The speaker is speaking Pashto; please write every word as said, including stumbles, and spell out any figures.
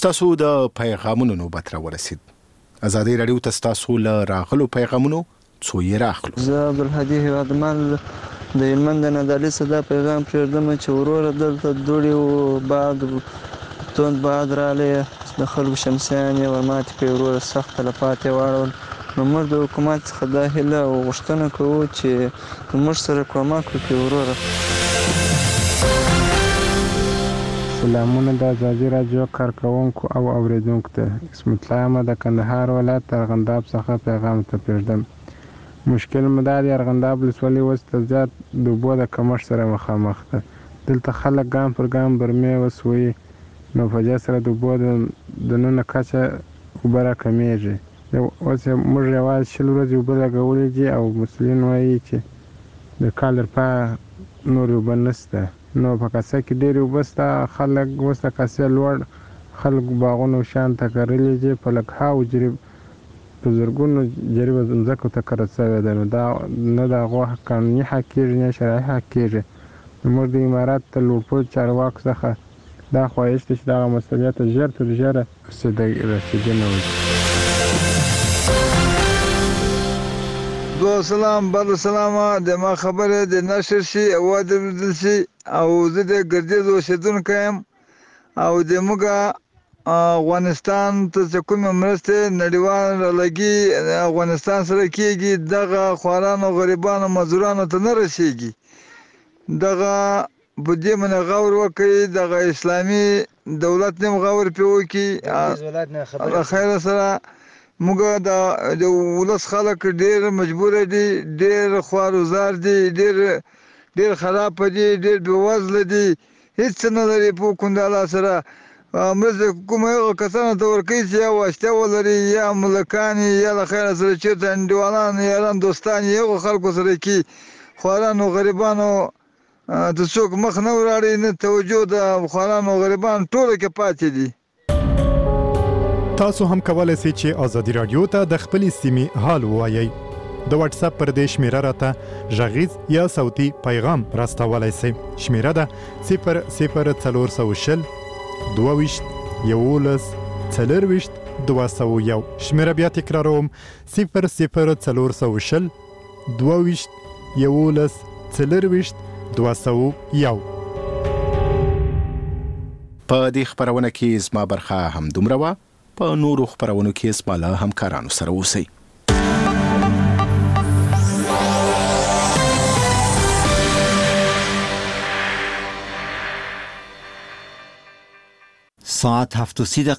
تاسو د پیغامونو نوبت را ورسید. ازادي راډیو ته ستاسو له راغلو پیغامونو څو یې راخلو. زه عبدالهادي هیوادمل د هلمند د نادعلي څخه دا پیغام پرېږدم چې وروره دلته دوړې و باد توند باد راغلی د خلکو شمسیانې ورماتې کړې وروره سخت تلفات یې واړول. نو موږ د حکومت څخه دا هیله او غوښتنه کوو چې موږ سره کومک وکړي وروره. سلامونه د ازادي راډیو کارکوونکو او اوریدونکو ته. اسمت الله احمد د کندهار ولایت د ارغنداب څخه پیغام ته پرېږدم. مشکل مو دا دی ارغنداب ولسوالي اوس د زیات د اوبو د کمښت سره مخامخ ده. دلته خلک ګام پر ګام برمې وسوي، نو په دې سره د اوبو د دننه کچه اوبه راکمیږي. اوس موږ یوازې شل ورځې اوبه لګولې دي او مسؤلین وایي چې د کال درپا نورې اوبه نشته. نو په کاسه کې ډېرې اوبه شته، خلک اوس د کاسې لوړ خلک باغونه شان ته کرلي دي، په لږ هاو جریب په زرګونو جریبه ځمکو ته کرل شوې ده. نو دا نه د هغو قانوني حق کېږي نه شرعي حق کېږي. نو موږ د امارات د لوړپوړو چارواکو څخه دا خواهش ده چې دغه مسؤلیت ته ژر تر ژره رسېدنه وکړي. دو سلام بر سلام د ما خبره د نشر شي او د بدل شي او زه د ګردیز اوسیدونکی یم او د موږ افغانستان ته کوم مرسته نړیوال لګي افغانستان سره کیږي دغه خوارانو غریبانو مزدورانو ته نه رسیږي. دغه په دې من غور وکړي، دغه اسلامي دولت نیم غور پی وکړي. خیر سره موږ د ولس خلک ډېر مجبور دي، ډېر خوارزار دي، ډېر ډېر خراب دي، ډېر بېوزله دي، هېڅ څه نه لري په کوندالا سره. مرسته کومه هغه کسانو ته ورکوي چې یا واسطه ولري یا ملکان یا له خیره سره چېرته انډیوالان یاران دوستان یې هغو خلکو سره کوي. خوارانو غریبانو ته څوک مخ نه وراړي، نه توجه د خوارانو غریبانو ټوله کې پاتې دي. تاسو هم کولای شئ چې ازادي راډیو ته د خپلې سیمې حال ووایئ. د واتس اپ پر دې شمیره راته غږیز یا صوتي پیغام راستولی شئ. شمیره ده صفر صفر څلور سوه شل دوه ویشت یولس څلرویشت دوه سوه یو. شمیره بیا تکراروم صفر صفر څلور سوه شل دوه ویشت یولس څلرویشت دوه سوه یو. په دې خبرونه کې زما برخه هم دومره وه. په نورو خبرونو کې زما له همکارانو سره اوسئ. ساعت هفت و سی